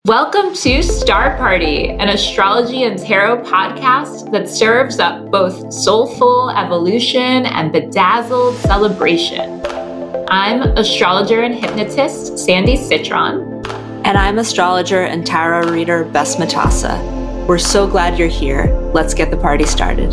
Welcome to Star Party, an astrology and tarot podcast that serves up both soulful evolution and bedazzled celebration. I'm astrologer and hypnotist Sandy Citron. And I'm astrologer and tarot reader Bess Matassa. We're so glad you're here. Let's get the party started.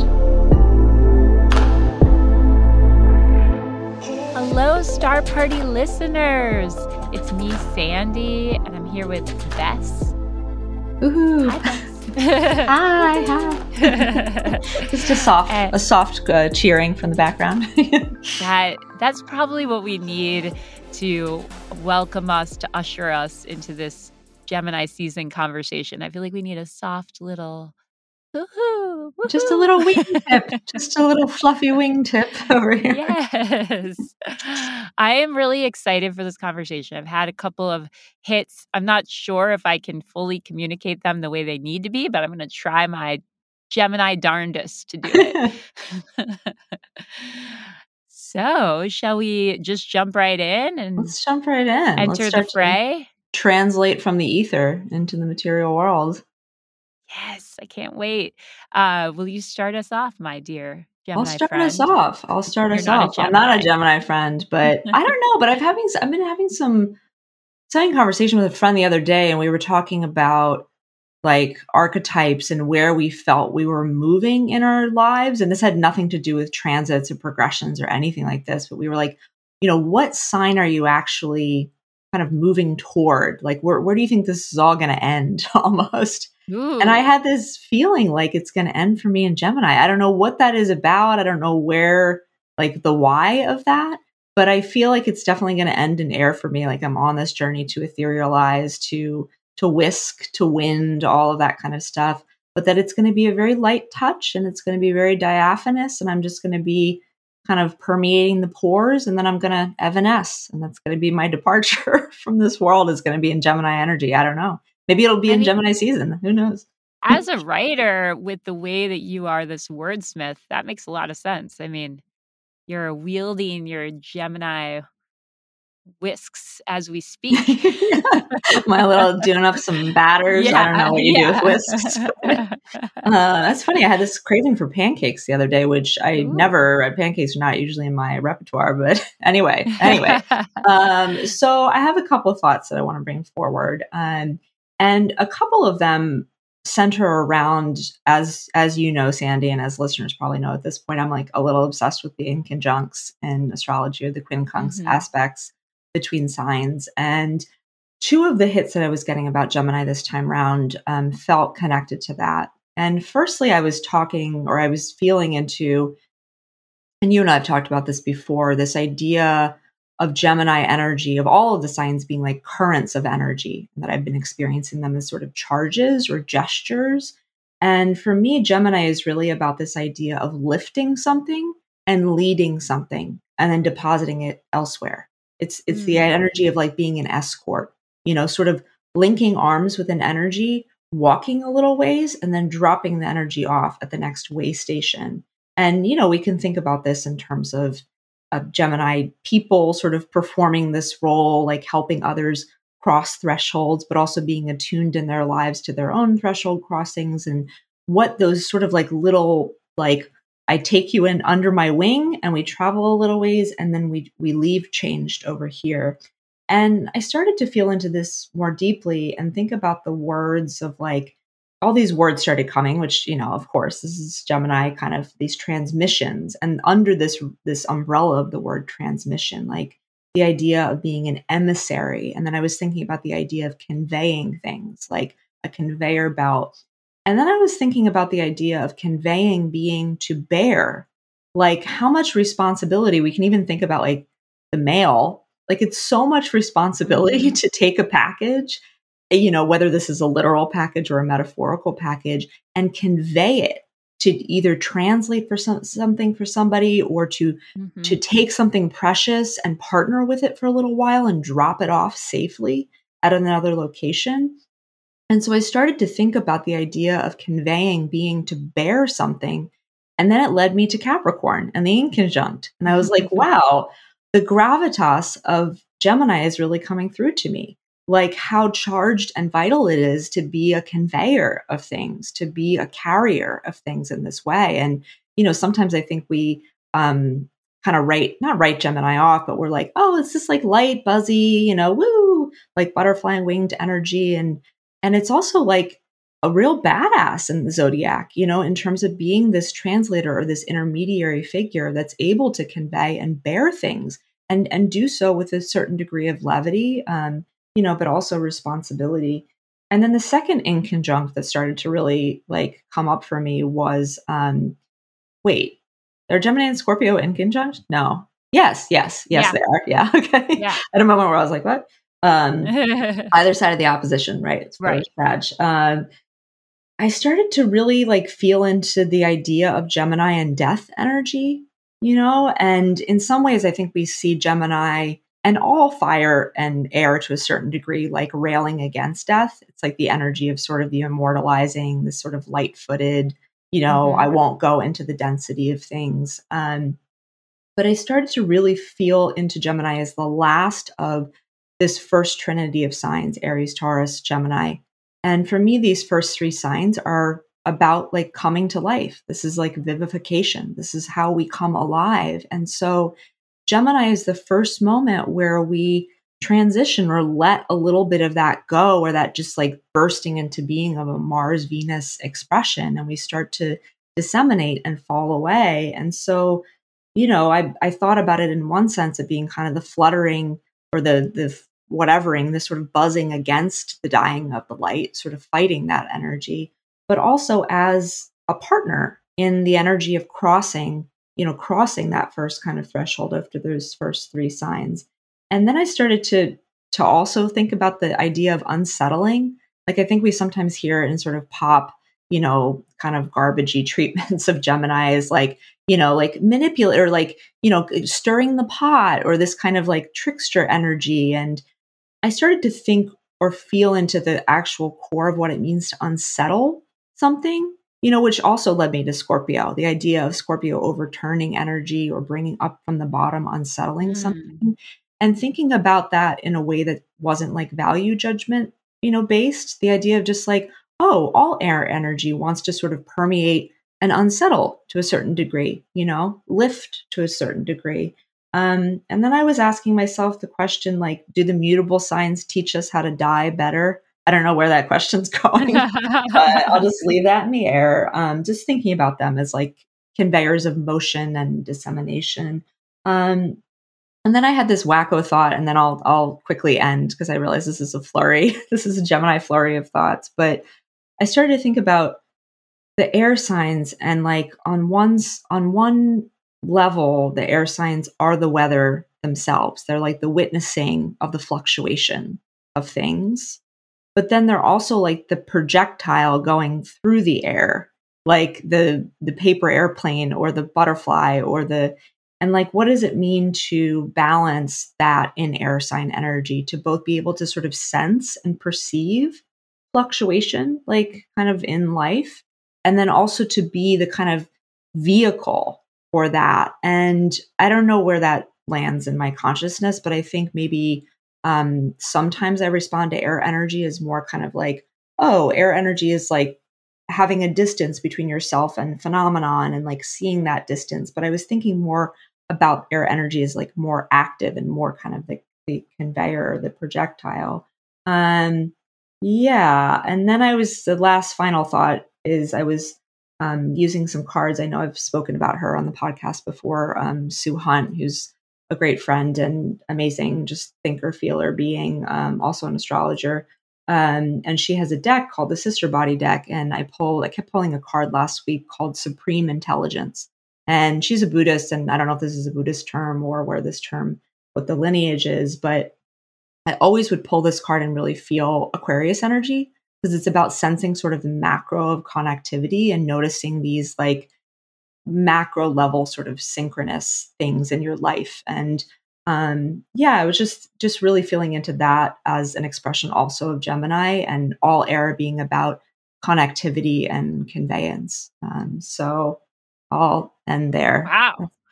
Hello, Star Party listeners. It's me, Sandy, and I'm here with Bess. Woohoo! Hi, Bess. Hi. Just a soft cheering from the background. That's probably what we need to welcome us, to usher us into this Gemini season conversation. I feel like we need a soft little woohoo. Just a little wingtip. Just a little fluffy wingtip over here. Yes. I am really excited for this conversation. I've had a couple of hits. I'm not sure if I can fully communicate them the way they need to be, but I'm going to try my Gemini darndest to do it. So, shall we just jump right in and Let's jump right in. Enter the fray? Translate from the ether into the material world. Yes, I can't wait. Will you start us off, my dear Gemini I'll start friend? us off. I'm not a Gemini friend, but I don't know. But I've been having some conversation with a friend the other day, and we were talking about like archetypes and where we felt we were moving in our lives. And this had nothing to do with transits or progressions or anything like this. But we were like, what sign are you actually kind of moving toward? Like, where do you think this is all going to end almost? Ooh. And I had this feeling like it's going to end for me in Gemini. I don't know what that is about. I don't know where, like the why of that, but I feel like it's definitely going to end in air for me. Like I'm on this journey to etherealize, to whisk, to wind, all of that kind of stuff. But that it's going to be a very light touch and it's going to be very diaphanous. And I'm just going to be kind of permeating the pores. And then I'm going to evanesce. And that's going to be my departure from this world, is going to be in Gemini energy. I don't know. Maybe it'll be in Gemini season. Who knows? As a writer, with the way that you are this wordsmith, that makes a lot of sense. I mean, you're wielding your Gemini whisks as we speak. My little doing up some batters. Yeah, I don't know what you do with whisks. That's funny. I had this craving for pancakes the other day, which pancakes are not usually in my repertoire, but anyway. So I have a couple of thoughts that I want to bring forward. And a couple of them center around, as you know, Sandy, and as listeners probably know at this point, I'm like a little obsessed with the inconjuncts in astrology, or the quincunx aspects between signs. And two of the hits that I was getting about Gemini this time round felt connected to that. And firstly, I was feeling into, and you and I have talked about this before, this idea of Gemini energy, of all of the signs being like currents of energy, that I've been experiencing them as sort of charges or gestures. And for me, Gemini is really about this idea of lifting something and leading something and then depositing it elsewhere. It's the energy of like being an escort, sort of linking arms with an energy, walking a little ways and then dropping the energy off at the next way station. And, we can think about this in terms of Gemini people sort of performing this role, like helping others cross thresholds, but also being attuned in their lives to their own threshold crossings, and what those sort of like little, like, I take you in under my wing and we travel a little ways and then we leave changed over here. And I started to feel into this more deeply and think about the words of like, all these words started coming, which, of course, this is Gemini, kind of these transmissions. And under this umbrella of the word transmission, like the idea of being an emissary. And then I was thinking about the idea of conveying things, like a conveyor belt. And then I was thinking about the idea of conveying being to bear, like how much responsibility. We can even think about like the mail, like it's so much responsibility to take a package, whether this is a literal package or a metaphorical package, and convey it, to either translate for something for somebody, or to take something precious and partner with it for a little while and drop it off safely at another location. And so I started to think about the idea of conveying being to bear something. And then it led me to Capricorn and the inconjunct. And I was like, wow, the gravitas of Gemini is really coming through to me. like how charged and vital it is to be a conveyor of things, to be a carrier of things in this way. And, sometimes I think we kind of not write Gemini off, but we're like, oh, it's just like light, buzzy, woo, like butterfly and winged energy. And it's also like a real badass in the zodiac, in terms of being this translator or this intermediary figure that's able to convey and bear things and do so with a certain degree of levity, but also responsibility. And then the second inconjunct that started to really like come up for me was, wait, are Gemini and Scorpio inconjunct? No. Yes, yeah. They are. Yeah. Okay. Yeah. At a moment where I was like, what? Either side of the opposition, right? It's right. Sag. I started to really like feel into the idea of Gemini and death energy, and in some ways I think we see Gemini and all fire and air to a certain degree, like railing against death. It's like the energy of sort of the immortalizing, this sort of light-footed, I won't go into the density of things. But I started to really feel into Gemini as the last of this first trinity of signs, Aries, Taurus, Gemini. And for me, these first three signs are about like coming to life. This is like vivification. This is how we come alive. And so Gemini is the first moment where we transition or let a little bit of that go, or that just like bursting into being of a Mars Venus expression, and we start to disseminate and fall away. And so, I thought about it in one sense of being kind of the fluttering or the whatevering, the sort of buzzing against the dying of the light, sort of fighting that energy, but also as a partner in the energy of crossing that first kind of threshold after those first three signs. And then I started to also think about the idea of unsettling. Like I think we sometimes hear in sort of pop, kind of garbagey treatments of Gemini is like, like manipulate or like, stirring the pot, or this kind of like trickster energy. And I started to think or feel into the actual core of what it means to unsettle something, which also led me to Scorpio, the idea of Scorpio overturning energy or bringing up from the bottom, unsettling something, and thinking about that in a way that wasn't like value judgment, based. The idea of just like, oh, all air energy wants to sort of permeate and unsettle to a certain degree, lift to a certain degree. And then I was asking myself the question, like, do the mutable signs teach us how to die better? I don't know where that question's going, but I'll just leave that in the air. Just thinking about them as like conveyors of motion and dissemination. And then I had this wacko thought, and then I'll quickly end because I realize this is a flurry. This is a Gemini flurry of thoughts. But I started to think about the air signs, and like on one level, the air signs are the weather themselves. They're like the witnessing of the fluctuation of things. But then they're also like the projectile going through the air, like the paper airplane or the butterfly and like, what does it mean to balance that in air sign energy, to both be able to sort of sense and perceive fluctuation, like kind of in life, and then also to be the kind of vehicle for that. And I don't know where that lands in my consciousness, but I think maybe sometimes I respond to air energy as more kind of like, oh, air energy is like having a distance between yourself and phenomenon and like seeing that distance. But I was thinking more about air energy as like more active and more kind of the conveyor, the projectile. Yeah. And then the last final thought is I was using some cards. I know I've spoken about her on the podcast before, Sue Hunt, who's a great friend and amazing, just thinker, feeler being, also an astrologer. And she has a deck called the Sister Body deck. And I kept pulling a card last week called Supreme Intelligence. And she's a Buddhist. And I don't know if this is a Buddhist term or what the lineage is, but I always would pull this card and really feel Aquarius energy, because it's about sensing sort of the macro of connectivity and noticing these like macro level sort of synchronous things in your life. And I was just really feeling into that as an expression also of Gemini, and all air being about connectivity and conveyance. So I'll end there. Wow.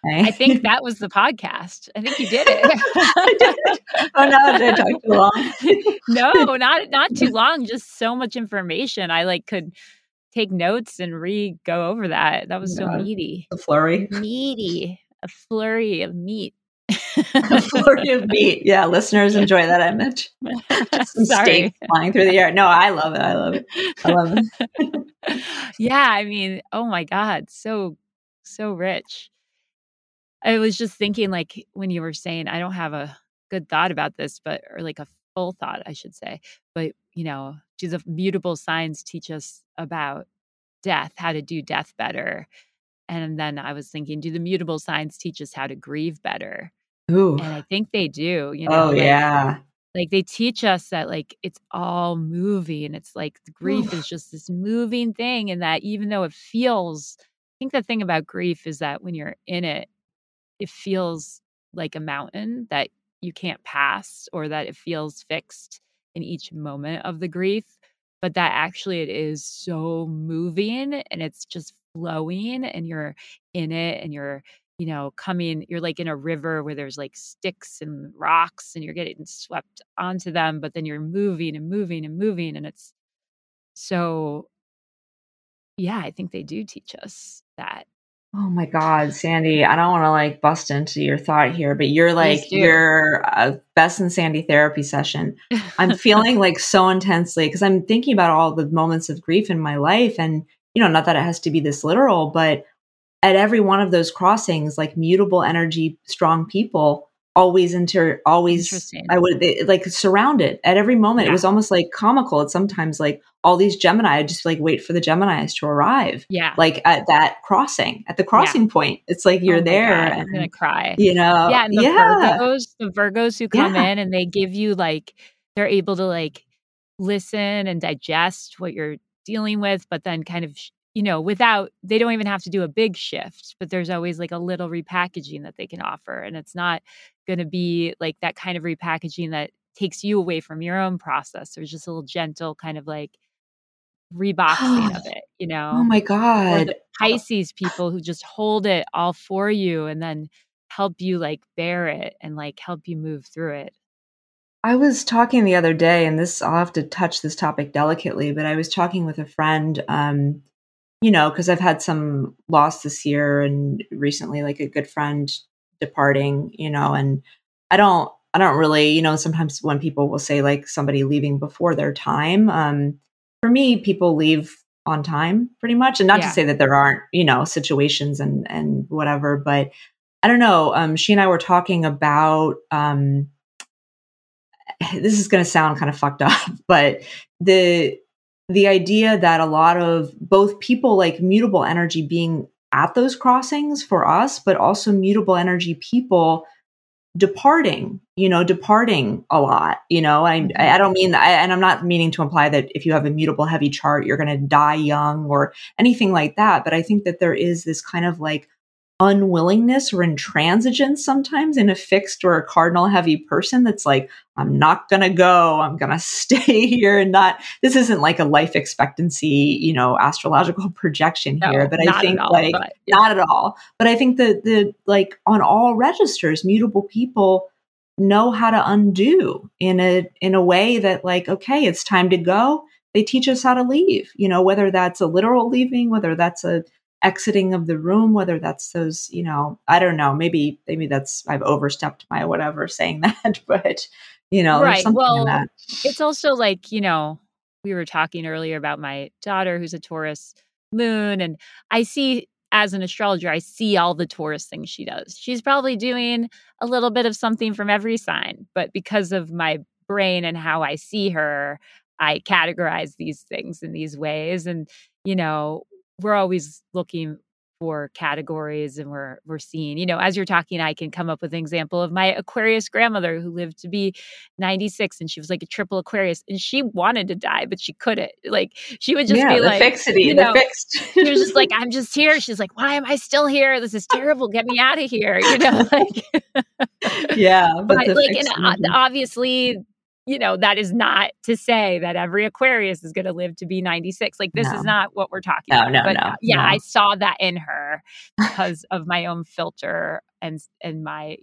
I think that was the podcast. I think you did it. I did. Oh no, did I talk too long? No, not too long. Just so much information. I like could take notes and go over that. That was so meaty. A flurry. Meaty. A flurry of meat. A flurry of meat. Yeah, listeners enjoy that image. Just some steak flying through the air. No, I love it. I love it. Yeah, I mean, oh my God, so rich. I was just thinking, like, when you were saying, I don't have a good thought about this, or like a full thought, I should say. But, do the mutable signs teach us about death, how to do death better? And then I was thinking, do the mutable signs teach us how to grieve better? Ooh. And I think they do, Oh, yeah. Like they teach us that like it's all moving. It's like grief is just this moving thing. And that even though it feels, I think the thing about grief is that when you're in it, it feels like a mountain that you can't pass, or that it feels fixed in each moment of the grief. But that actually it is so moving and it's just flowing and you're in it and you're you're like in a river where there's like sticks and rocks and you're getting swept onto them, but then you're moving and moving and moving. And it's so, yeah, I think they do teach us that. Oh my God, Sandy, I don't want to like bust into your thought here, but you're like your Bess and Sandy therapy session. I'm feeling like so intensely because I'm thinking about all the moments of grief in my life. And, not that it has to be this literal, but at every one of those crossings, like mutable energy, strong people always I would like surrounded at every moment. Yeah. It was almost like comical. It's sometimes like all these Gemini, I just like wait for the Geminis to arrive. Yeah. Like at that crossing, at the crossing point, it's like you're there. God, I'm going to cry. Yeah. And the Virgos who come in and they give you like, they're able to like listen and digest what you're dealing with, but then kind of, they don't even have to do a big shift, but there's always like a little repackaging that they can offer. And it's not going to be like that kind of repackaging that takes you away from your own process. There's just a little gentle kind of like reboxing of it, Oh my God. Or the Pisces people who just hold it all for you and then help you like bear it and like help you move through it. I was talking the other day, and I'll have to touch this topic delicately, but I was talking with a friend, because I've had some loss this year and recently, like a good friend departing, and I don't really, sometimes when people will say like somebody leaving before their time, for me, people leave on time pretty much. And not to say that there aren't, situations and whatever, but I don't know. She and I were talking about, this is going to sound kind of fucked up, but the idea that a lot of both people like mutable energy being at those crossings for us, but also mutable energy people departing a lot, I don't mean that, and I'm not meaning to imply that if you have a mutable heavy chart, you're going to die young or anything like that. But I think that there is this kind of like unwillingness or intransigence sometimes in a fixed or a cardinal heavy person that's like, I'm not going to go, I'm going to stay here and this isn't like a life expectancy, astrological projection here, but I think not at all. But I think that the like on all registers, mutable people know how to undo in a way that like, okay, it's time to go. They teach us how to leave, whether that's a literal leaving, whether that's a exiting of the room, whether that's those, I don't know, maybe that's, I've overstepped my whatever saying that, but right. Well, that. It's also like, we were talking earlier about my daughter who's a Taurus moon, and I see as an astrologer, I see all the Taurus things she does. She's probably doing a little bit of something from every sign, but because of my brain and how I see her, I categorize these things in these ways. And, we're always looking for categories, and we're seeing, as you're talking, I can come up with an example of my Aquarius grandmother who lived to be 96, and she was like a triple Aquarius, and she wanted to die, but she couldn't. Like she would just be like, fixity, the fixed. She was just like, I'm just here. She's like, why am I still here? This is terrible. Get me out of here. Like, yeah, but like, and obviously that is not to say that every Aquarius is going to live to be 96. Like, this is No. not what we're talking about. No, But no, yeah, no. I saw that in her because of my own filter and my,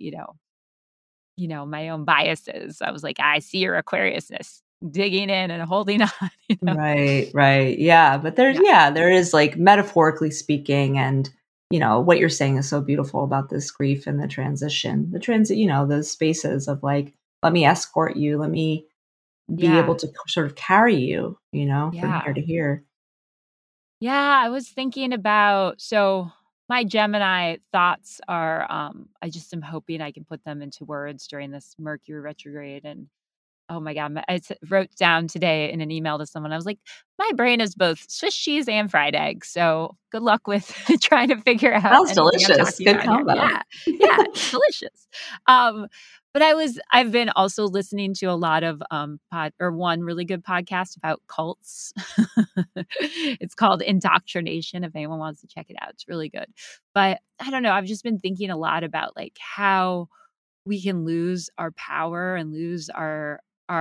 my own biases. I was like, I see your Aquariusness digging in and holding on. Right. Yeah. But there is, like, metaphorically speaking, and, what you're saying is so beautiful about this grief and the transition, those spaces of, like, let me escort you, let me be able to sort of carry you, from here to here. Yeah, I was thinking about, so my Gemini thoughts are, I just am hoping I can put them into words during this Mercury retrograde. And oh my God, wrote down today in an email to someone, I was like, my brain is both Swiss cheese and fried eggs. So good luck with trying to figure out Sounds anything I'm delicious. talking Good about here. combo. Yeah, it's delicious. But I've been also listening to a lot of one really good podcast about cults. It's called Indoctrination, if anyone wants to check it out. It's really good. But I don't know, I've just been thinking a lot about, like, how we can lose our power and lose our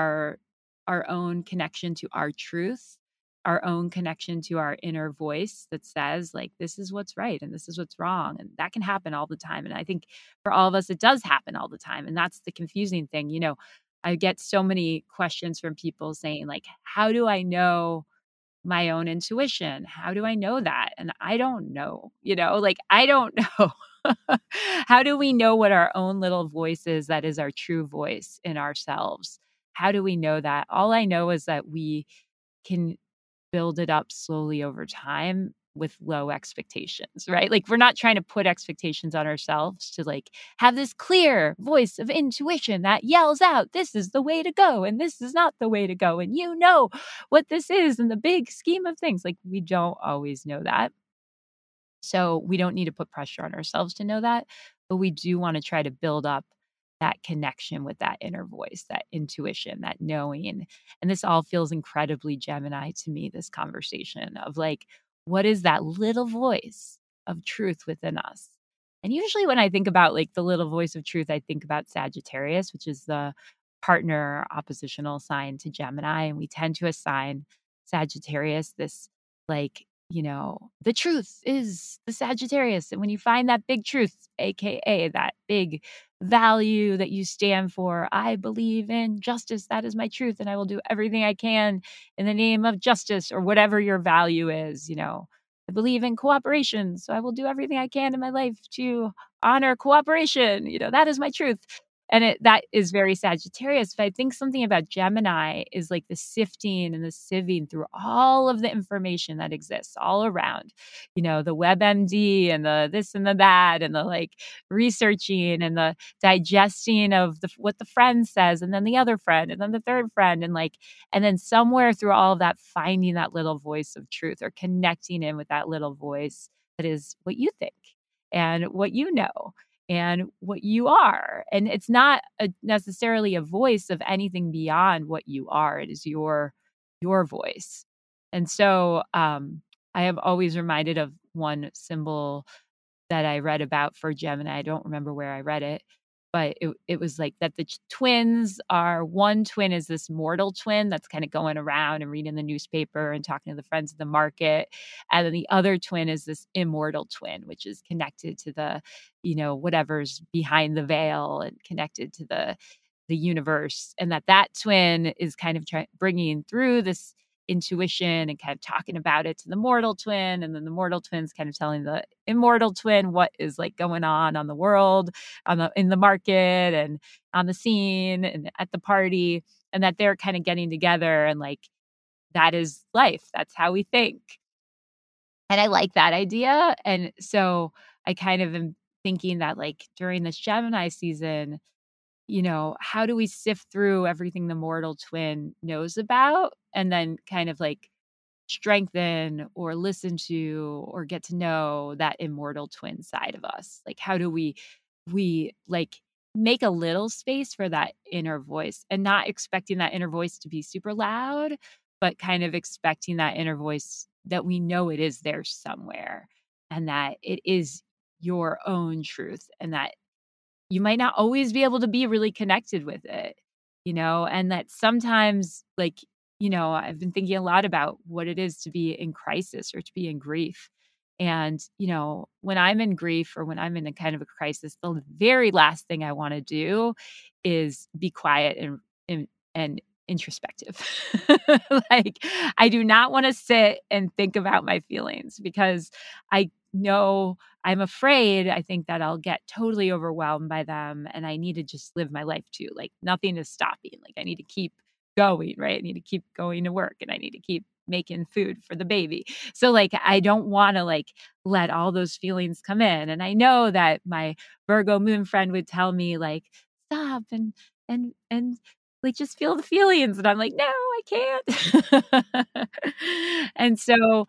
own connection to our truth, our own connection to our inner voice that says, like, this is what's right and this is what's wrong. And that can happen all the time. And I think for all of us, it does happen all the time. And that's the confusing thing. I get so many questions from people saying, like, how do I know my own intuition? How do I know that? And I don't know, like, I don't know. How do we know what our own little voice is that is our true voice in ourselves? How do we know that? All I know is that we can build it up slowly over time with low expectations, right? Like, we're not trying to put expectations on ourselves to, like, have this clear voice of intuition that yells out, this is the way to go and this is not the way to go. And what this is in the big scheme of things. Like, we don't always know that. So we don't need to put pressure on ourselves to know that, but we do want to try to build up that connection with that inner voice, that intuition, that knowing. And this all feels incredibly Gemini to me, this conversation of, like, what is that little voice of truth within us? And usually when I think about, like, the little voice of truth, I think about Sagittarius, which is the partner oppositional sign to Gemini. And we tend to assign Sagittarius this, like, the truth is the Sagittarius. And when you find that big truth, AKA that big value that you stand for, I believe in justice. That is my truth. And I will do everything I can in the name of justice, or whatever your value is. I believe in cooperation. So I will do everything I can in my life to honor cooperation. That is my truth. And that is very Sagittarius. But I think something about Gemini is, like, the sifting and the sieving through all of the information that exists all around, the WebMD and the this and the that, and the, like, researching and the digesting of what the friend says, and then the other friend, and then the third friend, and then somewhere through all of that, finding that little voice of truth, or connecting in with that little voice that is what you think and what you know and what you are. And it's not necessarily a voice of anything beyond what you are. It is your voice. And so I have always reminded of one symbol that I read about for Gemini. I don't remember where I read it, but it was like that the twins are, one twin is this mortal twin that's kind of going around and reading the newspaper and talking to the friends at the market. And then the other twin is this immortal twin, which is connected to the, whatever's behind the veil, and connected to the universe. And that twin is kind of bringing through this intuition and kind of talking about it to the mortal twin, and then the mortal twin's kind of telling the immortal twin what is, like, going on the world, in the market and on the scene and at the party, and that they're kind of getting together, and, like, that is life. That's how we think. And I like that idea. And so I kind of am thinking that, like, during this Gemini season, how do we sift through everything the mortal twin knows about, and then kind of, like, strengthen or listen to or get to know that immortal twin side of us? Like, how do we like, make a little space for that inner voice, and not expecting that inner voice to be super loud, but kind of expecting that inner voice that we know it is there somewhere, and that it is your own truth, and that you might not always be able to be really connected with it, and that sometimes I've been thinking a lot about what it is to be in crisis or to be in grief. And, when I'm in grief or when I'm in a kind of a crisis, the very last thing I want to do is be quiet and introspective. Like, I do not want to sit and think about my feelings because I know I'm afraid. I think that I'll get totally overwhelmed by them and I need to just live my life too. Like, nothing is stopping. Like, I need to keep going, right? I need to keep going to work and I need to keep making food for the baby. So like, I don't want to let all those feelings come in. And I know that my Virgo moon friend would tell me like, stop and like, just feel the feelings. And I'm like, no, I can't. And so,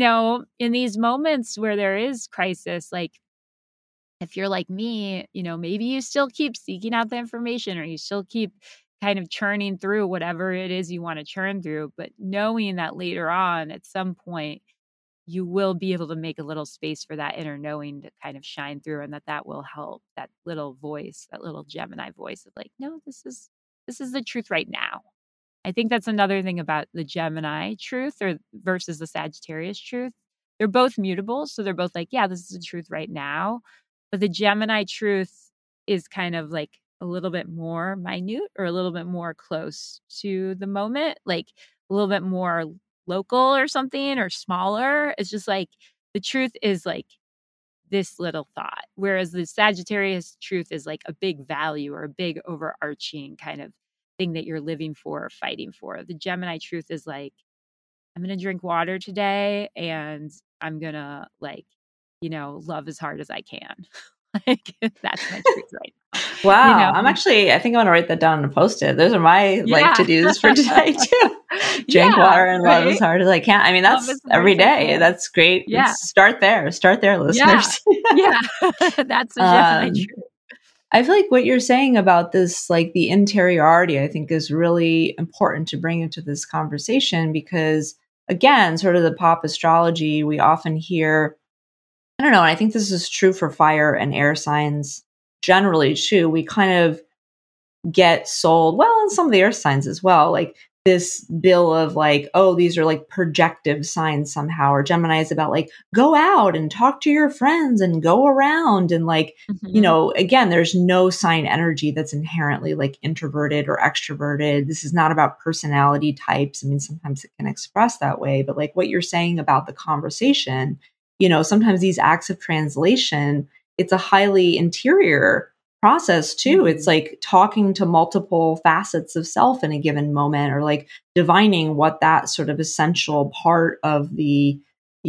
in these moments where there is crisis, like, if you're like me, maybe you still keep seeking out the information or you still keep kind of churning through whatever it is you want to churn through, but knowing that later on at some point you will be able to make a little space for that inner knowing to kind of shine through, and that will help, that little voice, that little Gemini voice of like, no, this is the truth right now. I think that's another thing about the Gemini truth or versus the Sagittarius truth. They're both mutable, so they're both like, yeah, this is the truth right now. But the Gemini truth is kind of like a little bit more minute or a little bit more close to the moment, like a little bit more local or something or smaller. It's just like the truth is like this little thought, whereas the Sagittarius truth is like a big value or a big overarching kind of thing that you're living for or fighting for. The Gemini truth is like, I'm going to drink water today and I'm going to love as hard as I can. Like, that's my truth right now. Wow. I think I'm going to write that down and post it. Those are my to-dos for today too. Drink water and love as hard as I can. I mean, that's every day. That's great. Yeah. Start there, listeners. Yeah. That's the Gemini truth. I feel like what you're saying about this, like the interiority, I think is really important to bring into this conversation because, again, sort of the pop astrology, we often hear, I don't know, and I think this is true for fire and air signs generally too. We kind of get sold, well, and some of the earth signs as well, like this bill of like, oh, these are like projective signs somehow, or Gemini is about like, go out and talk to your friends and go around. And like, again, there's no sign energy that's inherently like introverted or extroverted. This is not about personality types. I mean, sometimes it can express that way, but like what you're saying about the conversation, sometimes these acts of translation, it's a highly interior process too. It's like talking to multiple facets of self in a given moment, or like divining what that sort of essential part of the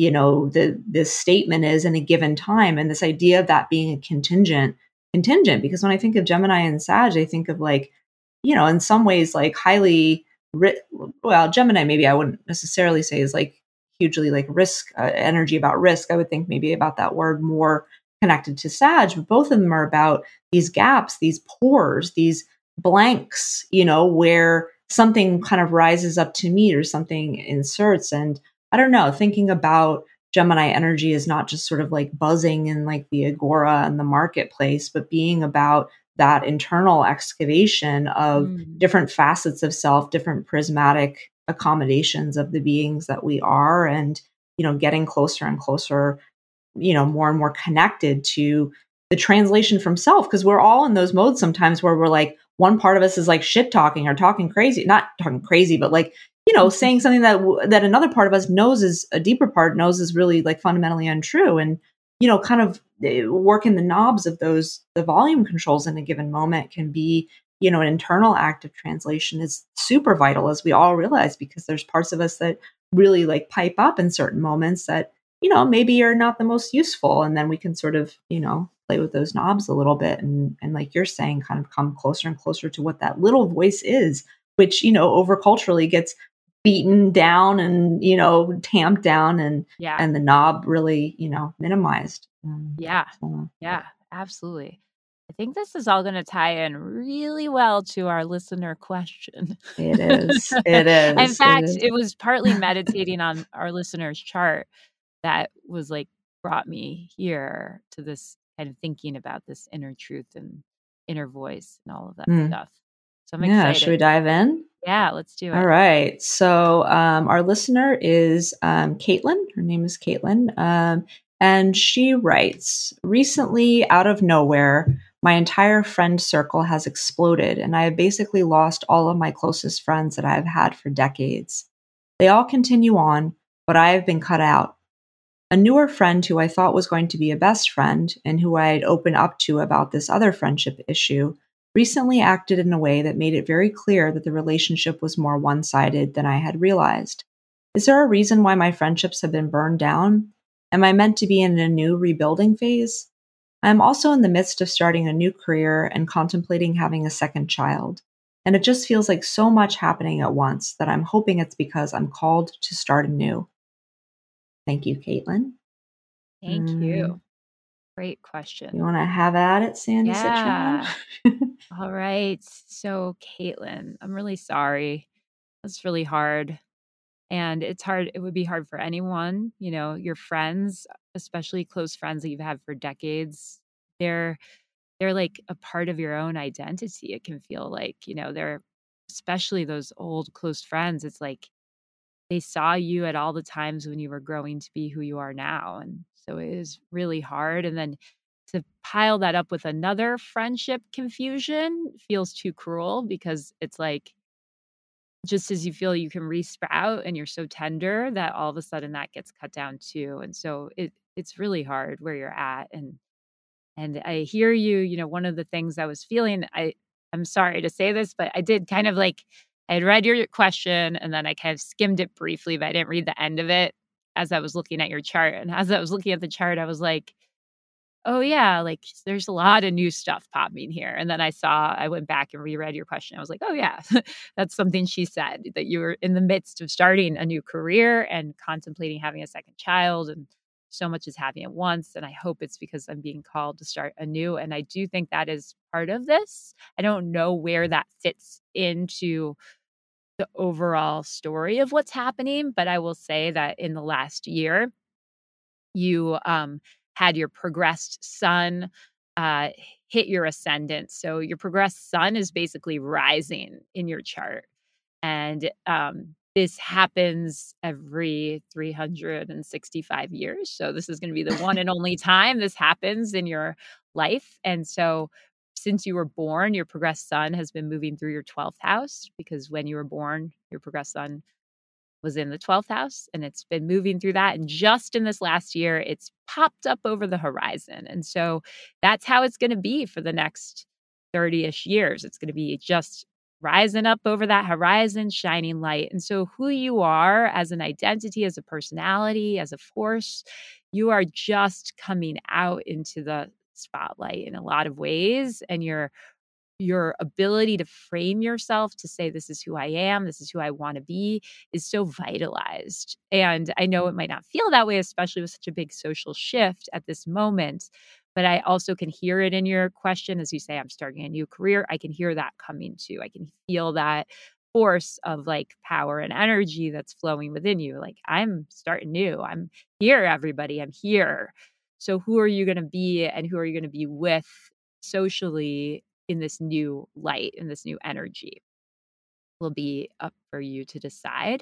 statement is in a given time. And this idea of that being a contingent, because when I think of Gemini and Sag, I think of like, in some ways like highly, Gemini, maybe I wouldn't necessarily say is like hugely like risk energy about risk. I would think maybe about that word more connected to Sag, but both of them are about these gaps, these pores, these blanks, where something kind of rises up to meet or something inserts. And I don't know, thinking about Gemini energy is not just sort of like buzzing in like the agora and the marketplace, but being about that internal excavation of different facets of self, different prismatic accommodations of the beings that we are, and, getting closer and closer, more and more connected to the translation from self. Because we're all in those modes sometimes where we're like, one part of us is like shit talking or talking crazy, not talking crazy, but like, saying something that another part of us knows is a deeper part knows is really like fundamentally untrue. And, kind of working the knobs of the volume controls in a given moment can be, an internal act of translation is super vital, as we all realize, because there's parts of us that really like pipe up in certain moments that, maybe are not the most useful. And then we can sort of, play with those knobs a little bit. And like you're saying, kind of come closer and closer to what that little voice is, which, over culturally gets beaten down and, tamped down and the knob really, minimized. Yeah, absolutely. I think this is all going to tie in really well to our listener question. It is. It is. In fact, it was partly meditating on our listener's chart that was like brought me here to this kind of thinking about this inner truth and inner voice and all of that stuff. So I'm Yeah, should we excited. dive in? Yeah, let's do All it. right. So our listener is Caitlin. Her name is Caitlin. And she writes, recently, out of nowhere, my entire friend circle has exploded, and I have basically lost all of my closest friends that I've had for decades. They all continue on, but I have been cut out. A newer friend who I thought was going to be a best friend and who I had opened up to about this other friendship issue recently acted in a way that made it very clear that the relationship was more one sided than I had realized. Is there a reason why my friendships have been burned down? Am I meant to be in a new rebuilding phase? I am also in the midst of starting a new career and contemplating having a second child. And it just feels like so much happening at once that I'm hoping it's because I'm called to start anew. Thank you, Caitlin. Thank you. Great question. You want to have at it, Sandy Citron? Yeah. All right. So, Caitlin, I'm really sorry. That's really hard. And it's hard. It would be hard for anyone, your friends, especially close friends that you've had for decades. They're they're like a part of your own identity. It can feel like, they're especially those old close friends. It's like they saw you at all the times when you were growing to be who you are now. And so it is really hard. And then to pile that up with another friendship confusion feels too cruel because it's like just as you feel you can resprout and you're so tender that all of a sudden that gets cut down too. And so it's really hard where you're at. And I hear you, one of the things I was feeling, I'm sorry to say this, but I did kind of like I had read your question and then I kind of skimmed it briefly, but I didn't read the end of it as I was looking at your chart. And as I was looking at the chart, I was like, oh yeah, like there's a lot of new stuff popping here. And then I went back and reread your question. I was like, oh yeah, that's something she said, that you were in the midst of starting a new career and contemplating having a second child, and so much is happening at once. And I hope it's because I'm being called to start anew. And I do think that is part of this. I don't know where that fits into the overall story of what's happening, but I will say that in the last year, you had your progressed sun uh, hit your ascendant. So your progressed sun is basically rising in your chart. And this happens every 365 years. So this is going to be the one and only time this happens in your life. And so since you were born, your progressed sun has been moving through your 12th house, because when you were born, your progressed sun was in the 12th house and it's been moving through that. And just in this last year, it's popped up over the horizon. And so that's how it's going to be for the next 30-ish years. It's going to be just rising up over that horizon, shining light. And so who you are as an identity, as a personality, as a force, you are just coming out into the spotlight in a lot of ways. And your ability to frame yourself to say, this is who I am, this is who I want to be, is so vitalized. And I know it might not feel that way, especially with such a big social shift at this moment. But I also can hear it in your question as you say, I'm starting a new career. I can hear that coming too. I can feel that force of like power and energy that's flowing within you. Like, I'm starting new. I'm here, everybody. I'm here. So who are you going to be and who are you going to be with socially in this new light, in this new energy, will be up for you to decide.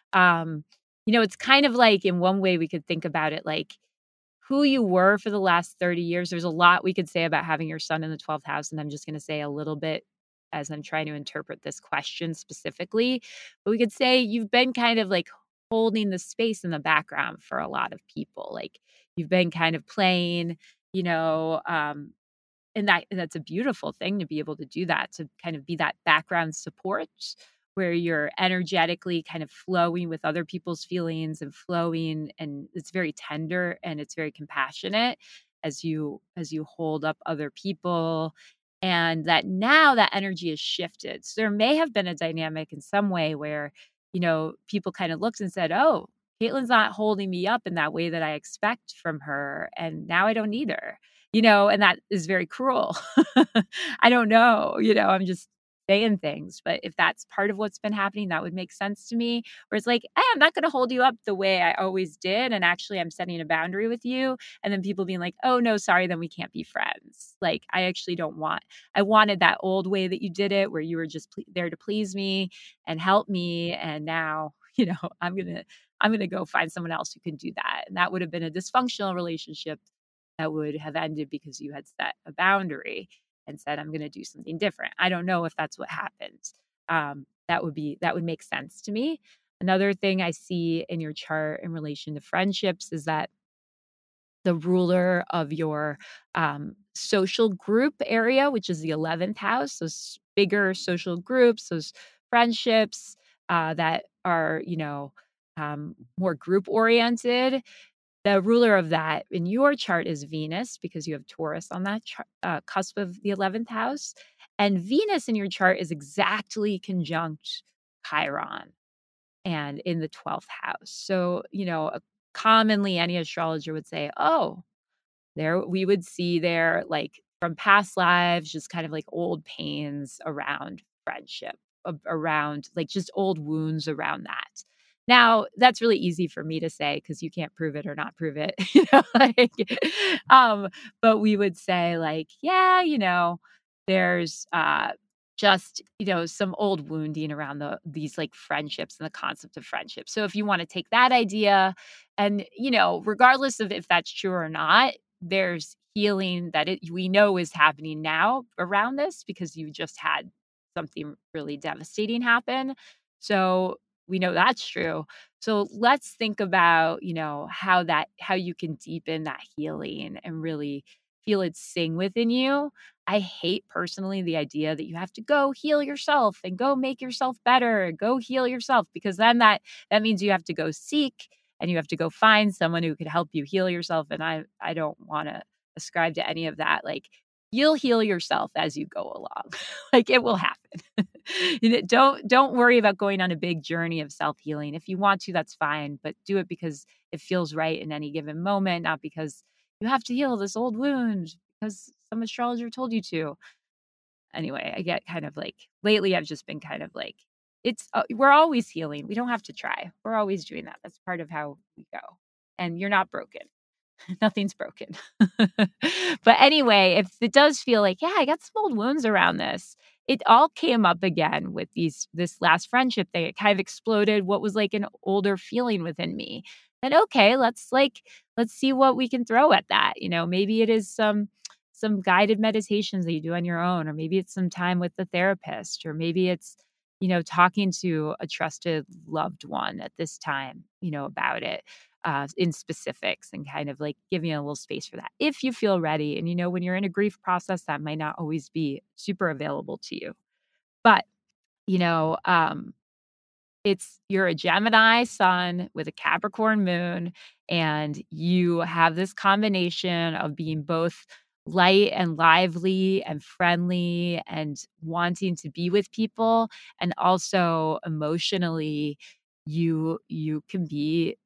It's kind of like, in one way we could think about it like who you were for the last 30 years. There's a lot we could say about having your sun in the 12th house, and I'm just going to say a little bit as I'm trying to interpret this question specifically. But we could say you've been kind of like holding the space in the background for a lot of people. Like, you've been kind of playing, you know, and that's a beautiful thing to be able to do that, to kind of be that background support where you're energetically kind of flowing with other people's feelings and flowing, and it's very tender and it's very compassionate as you hold up other people. And that now that energy is shifted. So there may have been a dynamic in some way where, people kind of looked and said, oh, Caitlin's not holding me up in that way that I expect from her, and now I don't need her. And that is very cruel. I don't know, I'm just saying things. But if that's part of what's been happening, that would make sense to me. Where it's like, hey, I'm not going to hold you up the way I always did. And actually, I'm setting a boundary with you. And then people being like, oh, no, sorry, then we can't be friends. Like, I actually don't want, I wanted that old way that you did it, where you were just there to please me and help me. And now, I'm going to go find someone else who can do that. And that would have been a dysfunctional relationship that would have ended because you had set a boundary and said, I'm going to do something different. I don't know if that's what happened. That would make sense to me. Another thing I see in your chart in relation to friendships is that the ruler of your social group area, which is the 11th house, those bigger social groups, those friendships that are, more group oriented. The ruler of that in your chart is Venus, because you have Taurus on that cusp of the 11th house. And Venus in your chart is exactly conjunct Chiron and in the 12th house. So, commonly any astrologer would say, oh, there we would see there, like from past lives, just kind of like old pains around friendship, around like just old wounds around that. Now, that's really easy for me to say because you can't prove it or not prove it, but we would say like, yeah, there's just, some old wounding around these like friendships and the concept of friendship. So if you want to take that idea and, regardless of if that's true or not, there's healing that we know is happening now around this because you just had something really devastating happen. So we know that's true. So let's think about, how you can deepen that healing and really feel it sing within you. I hate personally the idea that you have to go heal yourself and go make yourself better, go heal yourself, because then that means you have to go seek and you have to go find someone who could help you heal yourself. And I don't want to ascribe to any of that. Like, you'll heal yourself as you go along. Like, it will happen. Don't worry about going on a big journey of self-healing. If you want to, that's fine, but do it because it feels right in any given moment, not because you have to heal this old wound because some astrologer told you to. Anyway, I get kind of like, lately I've just been kind of like, we're always healing. We don't have to try. We're always doing that. That's part of how we go. And you're not broken. Nothing's broken. But anyway, if it does feel like, yeah, I got some old wounds around this, it all came up again with this last friendship thing. It kind of exploded what was like an older feeling within me. And okay, let's see what we can throw at that. Maybe it is some guided meditations that you do on your own, or maybe it's some time with the therapist, or maybe it's, talking to a trusted loved one at this time, about it. In specifics, and kind of like giving a little space for that if you feel ready. And when you're in a grief process, that might not always be super available to you. But you're a Gemini sun with a Capricorn moon, and you have this combination of being both light and lively and friendly and wanting to be with people, and also emotionally you can be,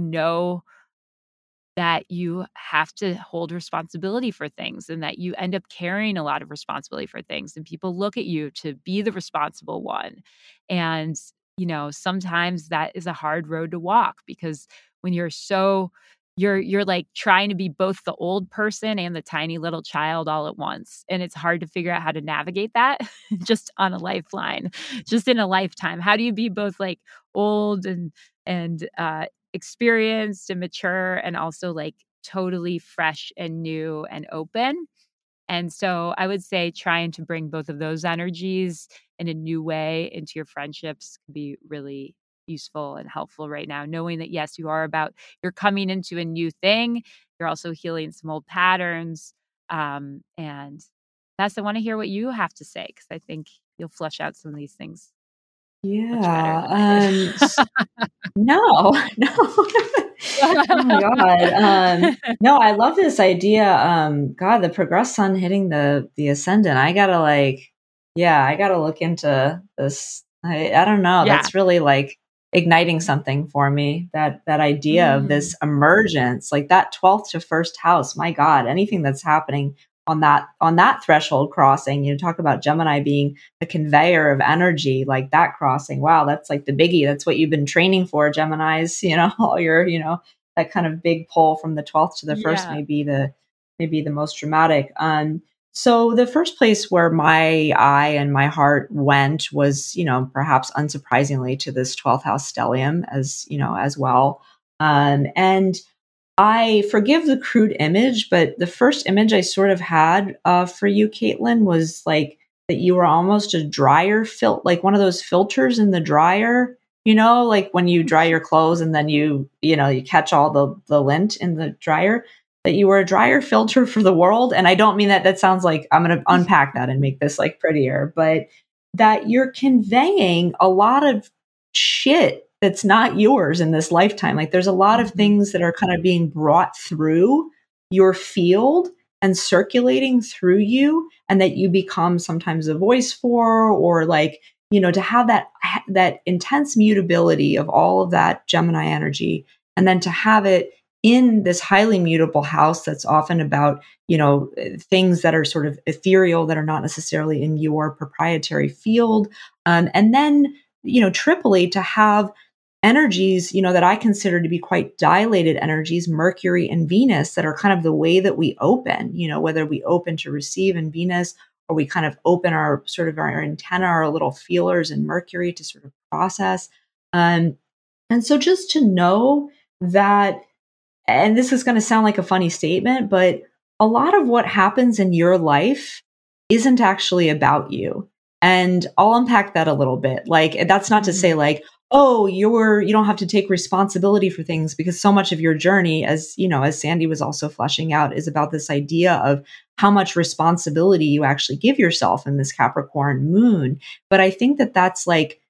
that you have to hold responsibility for things, and that you end up carrying a lot of responsibility for things, and people look at you to be the responsible one. And sometimes that is a hard road to walk, because when you're like trying to be both the old person and the tiny little child all at once. And it's hard to figure out how to navigate that just on a lifeline, just in a lifetime. How do you be both like old and experienced and mature, and also like totally fresh and new and open? And so I would say trying to bring both of those energies in a new way into your friendships can be really useful and helpful right now, knowing that, yes, you're coming into a new thing. You're also healing some old patterns. And I want to hear what you have to say, because I think you'll flush out some of these things. Yeah. No. Oh my God. No, I love this idea. God, the progressed sun hitting the ascendant. I gotta look into this. I don't know. Yeah. That's really like igniting something for me. That idea of this emergence, like that 12th to first house. My God, anything that's happening on that threshold crossing. Talk about Gemini being a conveyor of energy, like that crossing. Wow, that's like the biggie. That's what you've been training for, Geminis. All your that kind of big pull from the 12th to the first may be the most dramatic. So the first place where my eye and my heart went was, perhaps unsurprisingly, to this 12th house stellium as well. And I forgive the crude image, but the first image I sort of had for you, Caitlin, was like that you were almost a dryer like one of those filters in the dryer, like when you dry your clothes and then you catch all the lint in the dryer, that you were a dryer filter for the world. And I don't mean that sounds like, I'm going to unpack that and make this like prettier, but that you're conveying a lot of shit that's not yours in this lifetime. Like there's a lot of things that are kind of being brought through your field and circulating through you, and that you become sometimes a voice for, or like, to have that intense mutability of all of that Gemini energy, and then to have it in this highly mutable house that's often about, things that are sort of ethereal, that are not necessarily in your proprietary field. And then, triply, to have energies, that I consider to be quite dilated energies, Mercury and Venus, that are kind of the way that we open, whether we open to receive in Venus, or we kind of open our antenna, our little feelers in Mercury to sort of process. And so just to know that, and this is going to sound like a funny statement, but a lot of what happens in your life isn't actually about you. And I'll unpack that a little bit. Like, that's not to say like, oh, you don't have to take responsibility for things, because so much of your journey, as Sandy was also fleshing out, is about this idea of how much responsibility you actually give yourself in this Capricorn moon. But I think that's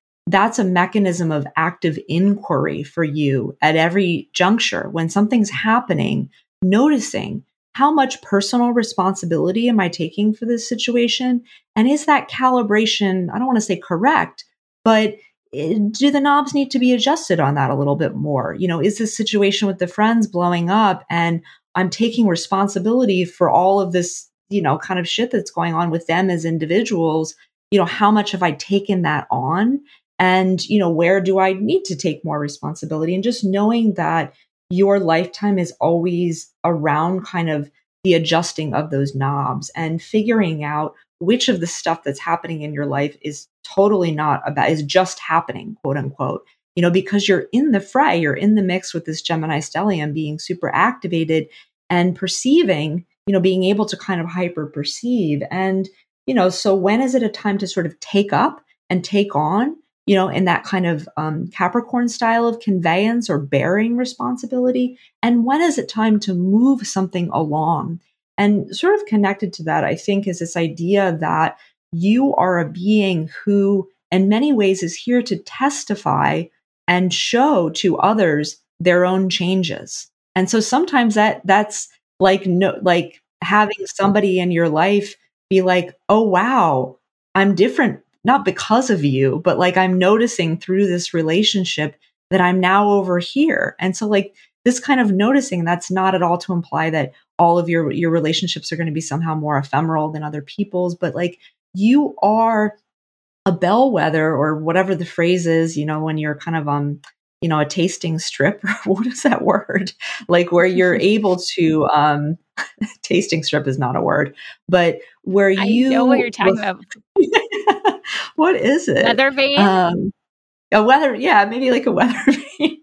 a mechanism of active inquiry for you at every juncture. When something's happening, noticing how much personal responsibility am I taking for this situation? And is that calibration, I don't want to say correct, but do the knobs need to be adjusted on that a little bit more? Is this situation with the friends blowing up and I'm taking responsibility for all of this, kind of shit that's going on with them as individuals? How much have I taken that on? And, where do I need to take more responsibility? And just knowing that your lifetime is always around kind of the adjusting of those knobs and figuring out which of the stuff that's happening in your life is totally not about, is just happening, quote unquote, because you're in the fray, you're in the mix with this Gemini stellium being super activated and perceiving, being able to kind of hyper perceive. And, so when is it a time to sort of take up and take on, in that kind of Capricorn style of conveyance or bearing responsibility? And when is it time to move something along? And sort of connected to that, I think, is this idea that you are a being who, in many ways, is here to testify and show to others their own changes. And so sometimes that's like having somebody in your life be like, oh, wow, I'm different, not because of you, but like I'm noticing through this relationship that I'm now over here. And so like this kind of noticing, that's not at all to imply that all of your relationships are going to be somehow more ephemeral than other people's, but like you are a bellwether, or whatever the phrase is, when you're kind of a tasting strip, or what is that word? Like where you're able to tasting strip is not a word, but where you know what you're talking about. What is it? Weather vane? A weather, yeah, maybe like a weather vane.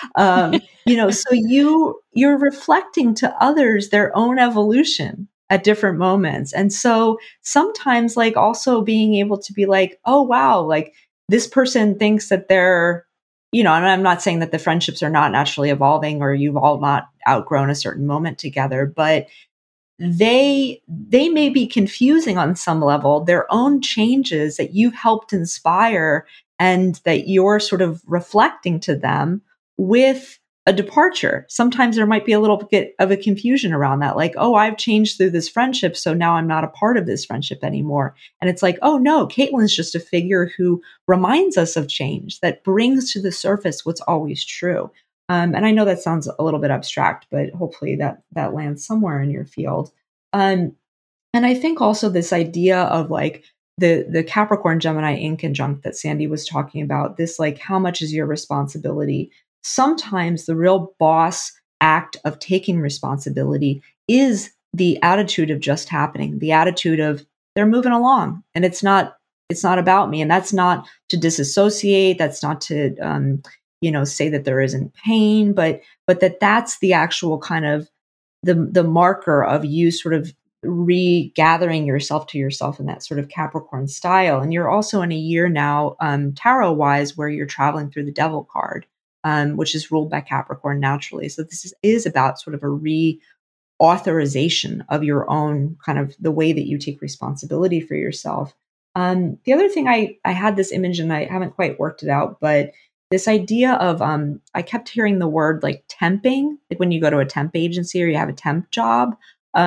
So you're reflecting to others their own evolution at different moments. And so sometimes like also being able to be like, oh, wow, like this person thinks that they're, and I'm not saying that the friendships are not naturally evolving or you've all not outgrown a certain moment together, but they may be confusing on some level their own changes that you've helped inspire, and that you're sort of reflecting to them with a departure. Sometimes there might be a little bit of a confusion around that, like, oh, I've changed through this friendship, so now I'm not a part of this friendship anymore. And it's like, oh no, Caitlin's just a figure who reminds us of change, that brings to the surface what's always true. And I know that sounds a little bit abstract, but hopefully that lands somewhere in your field. And I think also this idea of like the Capricorn Gemini ink conjunct that Sandy was talking about, this like how much is your responsibility? Sometimes the real boss act of taking responsibility is the attitude of just happening, the attitude of they're moving along and it's not about me. And that's not to disassociate. That's not to, say that there isn't pain, but that's the actual kind of the marker of you sort of regathering yourself to yourself in that sort of Capricorn style. And you're also in a year now, tarot wise, where you're traveling through the Devil card, which is ruled by Capricorn naturally. So this is about sort of a reauthorization of your own kind of the way that you take responsibility for yourself. The other thing I had this image and I haven't quite worked it out, but this idea of, I kept hearing the word like temping, like when you go to a temp agency or you have a temp job,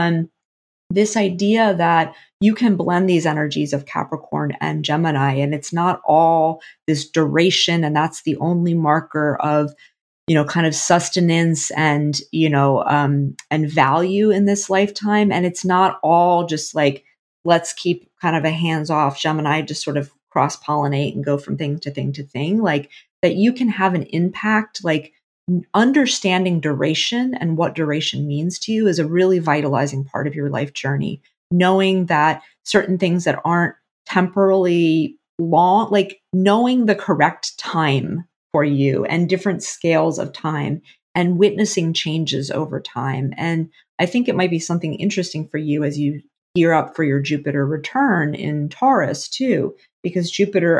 this idea that you can blend these energies of Capricorn and Gemini, and it's not all this duration. And that's the only marker of, kind of sustenance and, and value in this lifetime. And it's not all just like, let's keep kind of a hands off Gemini, just sort of cross pollinate and go from thing to thing to thing, like that you can have an impact, like understanding duration and what duration means to you is a really vitalizing part of your life journey. Knowing that certain things that aren't temporally long, like knowing the correct time for you and different scales of time and witnessing changes over time. And I think it might be something interesting for you as you gear up for your Jupiter return in Taurus too, because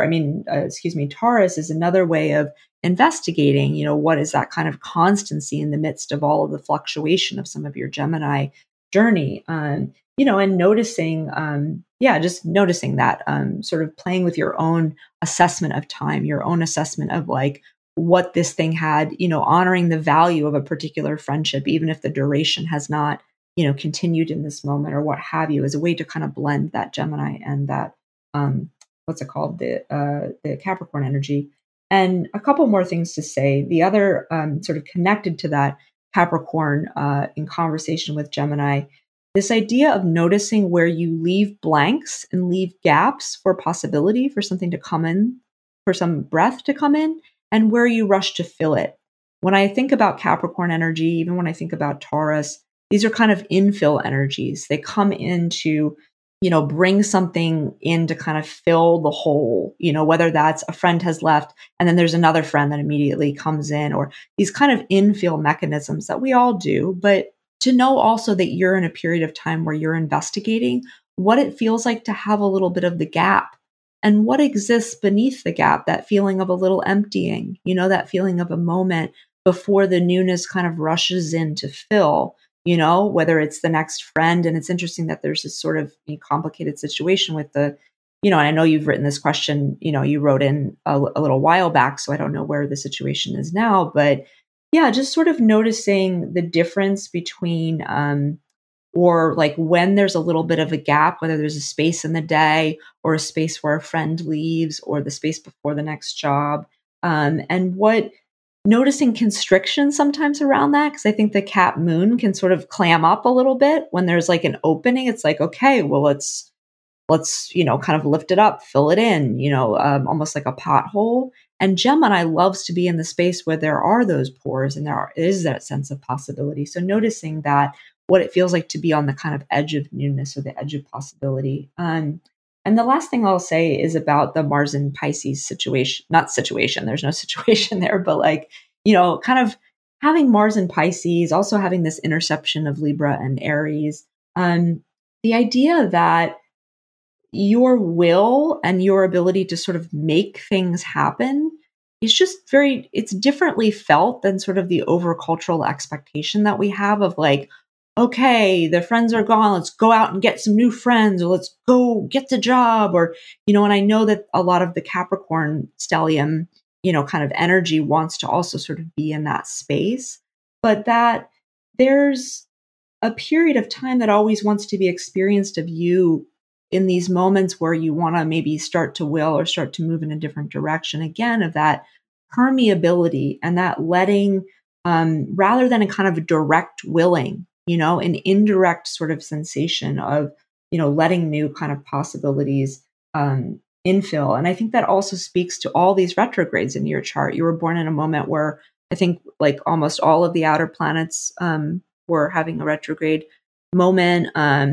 Taurus is another way of investigating, what is that kind of constancy in the midst of all of the fluctuation of some of your Gemini journey, and noticing, just noticing that, sort of playing with your own assessment of time, your own assessment of like what this thing had, honoring the value of a particular friendship, even if the duration has not, continued in this moment or what have you, as a way to kind of blend that Gemini and that, what's it called? The Capricorn energy. And a couple more things to say. The other, sort of connected to that Capricorn, in conversation with Gemini, this idea of noticing where you leave blanks and leave gaps for possibility for something to come in, for some breath to come in, and where you rush to fill it. When I think about Capricorn energy, even when I think about Taurus, these are kind of infill energies. They come in to, bring something in to kind of fill the hole, whether that's a friend has left and then there's another friend that immediately comes in, or these kind of infill mechanisms that we all do. But to know also that you're in a period of time where you're investigating what it feels like to have a little bit of the gap and what exists beneath the gap, that feeling of a little emptying, that feeling of a moment before the newness kind of rushes in to fill, whether it's the next friend. And it's interesting that there's this sort of complicated situation with the, and I know you've written this question, you wrote in a little while back, so I don't know where the situation is now, but yeah, just sort of noticing the difference between, or like when there's a little bit of a gap, whether there's a space in the day or a space where a friend leaves or the space before the next job, and what noticing constriction sometimes around that, because I think the Cap moon can sort of clam up a little bit when there's like an opening. It's like, okay, well, let's kind of lift it up, fill it in, almost like a pothole. And Gemini loves to be in the space where there are those pores and is that sense of possibility. So noticing that, what it feels like to be on the kind of edge of newness or the edge of possibility. And the last thing I'll say is about the Mars and Pisces situation, not situation, there's no situation there, but like, kind of having Mars and Pisces, also having this interception of Libra and Aries. The idea that your will and your ability to sort of make things happen is just it's differently felt than sort of the over-cultural expectation that we have of like, okay, the friends are gone, let's go out and get some new friends, or let's go get the job, or, and I know that a lot of the Capricorn stellium, kind of energy wants to also sort of be in that space, but that there's a period of time that always wants to be experienced of you in these moments where you want to maybe start to will or start to move in a different direction, again, of that permeability and that letting, rather than a kind of a direct willing, an indirect sort of sensation of letting new kind of possibilities infill. And I think that also speaks to all these retrogrades in your chart. You were born in a moment where I think like almost all of the outer planets were having a retrograde moment.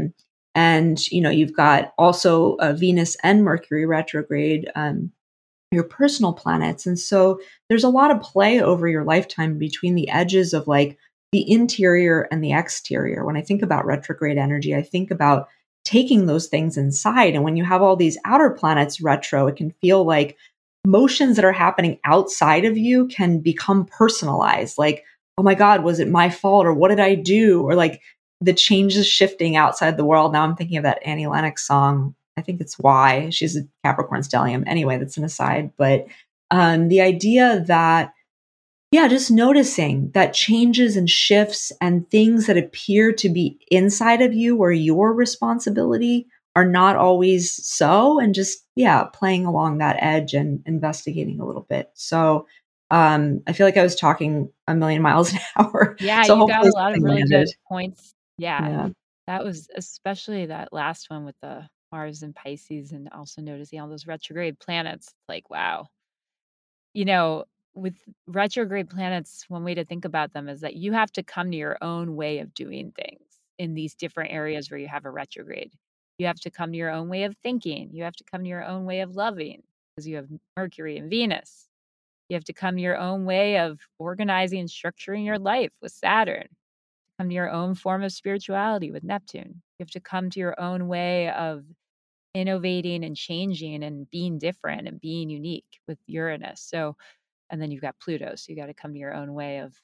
And, you've got also Venus and Mercury retrograde, your personal planets. And so there's a lot of play over your lifetime between the edges of like the interior and the exterior. When I think about retrograde energy, I think about taking those things inside. And when you have all these outer planets retro, it can feel like motions that are happening outside of you can become personalized. Like, oh my God, was it my fault? Or what did I do? Or like the changes shifting outside the world. Now I'm thinking of that Annie Lennox song. I think it's Why. She's a Capricorn stellium. Anyway, that's an aside. But the idea that, yeah, just noticing that changes and shifts and things that appear to be inside of you or your responsibility are not always so, and just, yeah, playing along that edge and investigating a little bit. So I feel like I was talking a million miles an hour. Yeah, So you got hopefully a lot of something really good landed. points. Yeah, Yeah. that was especially that last one with the Mars and Pisces, and also noticing all those retrograde planets. Like, wow. You know, with retrograde planets, one way to think about them is that you have to come to your own way of doing things in these different areas where you have a retrograde. You have to come to your own way of thinking. You have to come to your own way of loving because you have Mercury and Venus. You have to come to your own way of organizing and structuring your life with Saturn. Come to your own form of spirituality with Neptune. You have to come to your own way of innovating and changing and being different and being unique with Uranus. So, and then you've got Pluto. So you got to come to your own way of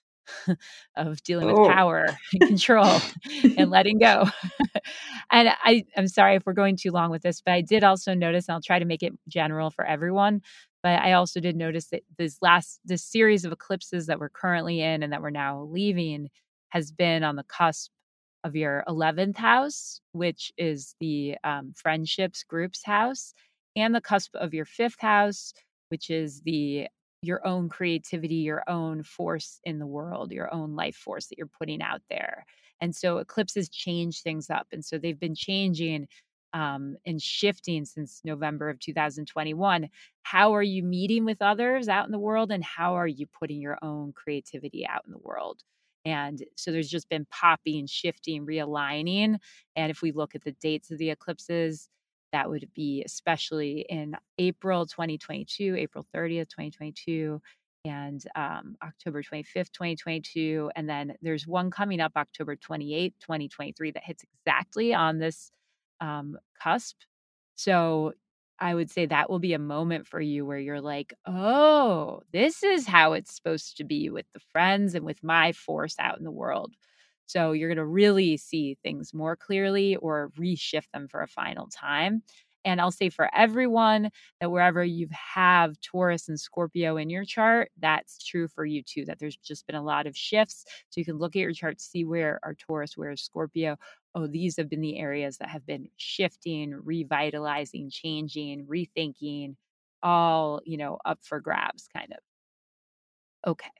of dealing with Oh. power and control and letting go. And I'm sorry if we're going too long with this, but I did also notice, and I'll try to make it general for everyone. But I also did notice that this series of eclipses that we're currently in and that we're now leaving has been on the cusp of your 11th house, which is the friendships groups house, and the cusp of your 5th house, which is your own creativity, your own force in the world, your own life force that you're putting out there. And so eclipses change things up. And so they've been changing and shifting since November of 2021. How are you meeting with others out in the world? And how are you putting your own creativity out in the world? And so there's just been popping, shifting, realigning. And if we look at the dates of the eclipses, that would be especially in April 2022, April 30th, 2022, and October 25th, 2022. And then there's one coming up October 28th, 2023, that hits exactly on this cusp. So I would say that will be a moment for you where you're like, oh, this is how it's supposed to be with the friends and with my force out in the world. So you're going to really see things more clearly or reshift them for a final time. And I'll say for everyone that wherever you have Taurus and Scorpio in your chart, that's true for you too, that there's just been a lot of shifts. So you can look at your chart, see where are Taurus, where is Scorpio. Oh, these have been the areas that have been shifting, revitalizing, changing, rethinking, all, up for grabs kind of. Okay.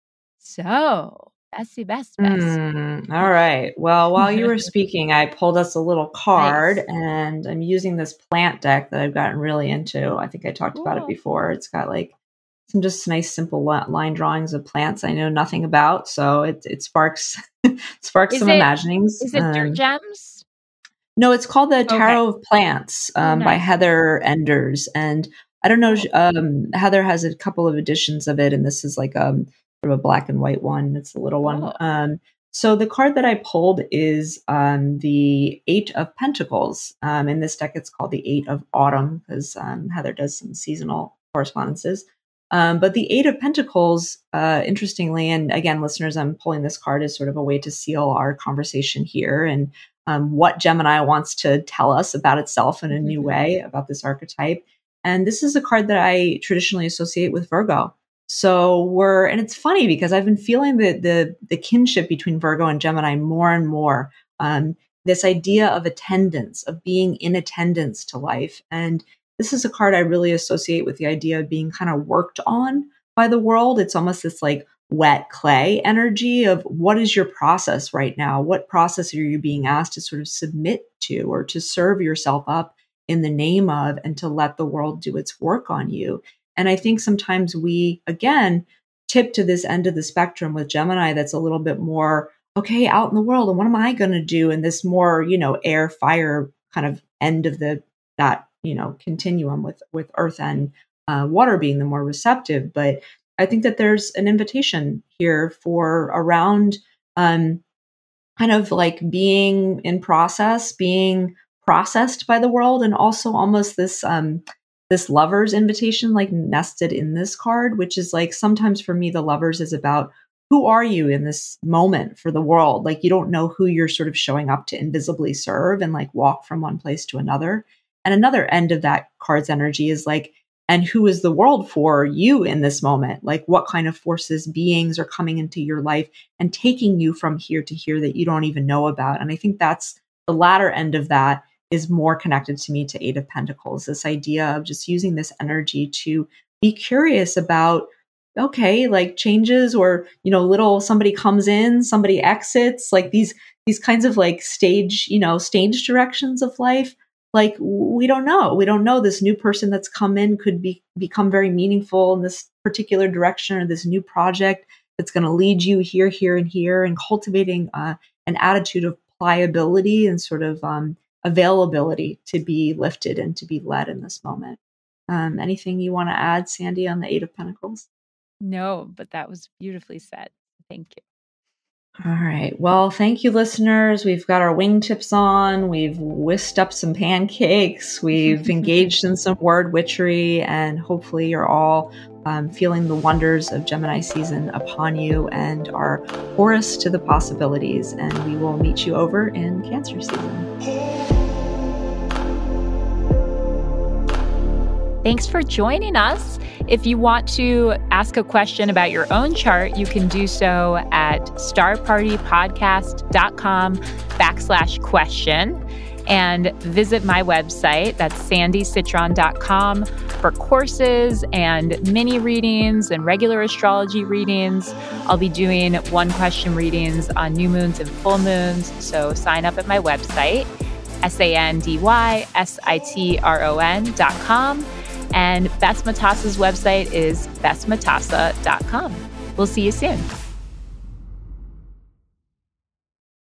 So, best. All right. Well, while you were speaking, I pulled us a little card, Nice. and I'm using this plant deck that I've gotten really into. I think I talked about it Cool. before. It's got like some just nice, simple line drawings of plants I know nothing about, so it sparks sparks Is some it imaginings. is it Dirt Gems? No, it's called the Okay. Tarot of Plants Oh, by nice. Heather Enders, and I don't know. Cool. Heather has a couple of editions of it, and this is like sort of a black and white one. It's a little one. Cool. So the card that I pulled is the Eight of Pentacles. In this deck, it's called the Eight of Autumn because Heather does some seasonal correspondences. But the Eight of Pentacles, interestingly, and again, listeners, I'm pulling this card as sort of a way to seal our conversation here and what Gemini wants to tell us about itself in a new way about this archetype. And this is a card that I traditionally associate with Virgo. So and it's funny because I've been feeling the kinship between Virgo and Gemini more and more. This idea of attendance, of being in attendance to life. And this is a card I really associate with the idea of being kind of worked on by the world. It's almost this like wet clay energy of what is your process right now? What process are you being asked to sort of submit to or to serve yourself up in the name of, and to let the world do its work on you? And I think sometimes we, again, tip to this end of the spectrum with Gemini that's a little bit more, okay, out in the world, and what am I going to do? And this more, air, fire kind of end of that continuum with earth and water being the more receptive. But I think that there's an invitation here for around kind of like being in process, being processed by the world, and also almost this lover's invitation, like nested in this card, which is like sometimes for me, the lovers is about who are you in this moment for the world? Like you don't know who you're sort of showing up to invisibly serve and like walk from one place to another. And another end of that card's energy is like, and who is the world for you in this moment? Like what kind of forces, beings are coming into your life and taking you from here to here that you don't even know about? And I think that's the latter end of that is more connected to me to Eight of Pentacles, this idea of just using this energy to be curious about, okay, like changes or, little somebody comes in, somebody exits, like these kinds of like stage directions of life. Like we don't know this new person that's come in could become very meaningful in this particular direction, or this new project that's going to lead you here, here, and here, and cultivating an attitude of pliability and sort of availability to be lifted and to be led in this moment. Anything you want to add, Sandy, on the Eight of Pentacles? No, but that was beautifully said. Thank you. All right. Well, thank you, listeners. We've got our wingtips on. We've whisked up some pancakes. We've engaged in some word witchery, and hopefully you're all feeling the wonders of Gemini season upon you and are porous to the possibilities. And we will meet you over in Cancer season. Thanks for joining us. If you want to ask a question about your own chart, you can do so at starpartypodcast.com/question and visit my website. That's sandycitron.com for courses and mini readings and regular astrology readings. I'll be doing one question readings on new moons and full moons. So sign up at my website, SANDYSITRON.com. And Bess Matassa's website is bestmatassa.com. We'll see you soon.